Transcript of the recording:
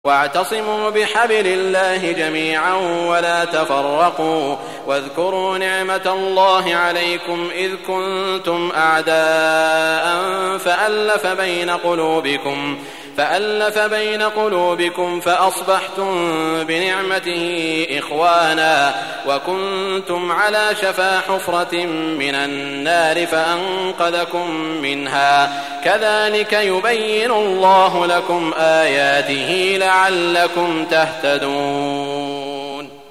واعتصموا بحبل الله جميعا ولا تفرقوا واذكروا نعمة الله عليكم إذ كنتم أعداء فألف بين قلوبكم فأصبحتم بنعمته إخوانا وكنتم على شفا حفرة من النار فأنقذكم منها كذلك يبين الله لكم آياته لعلكم تهتدون.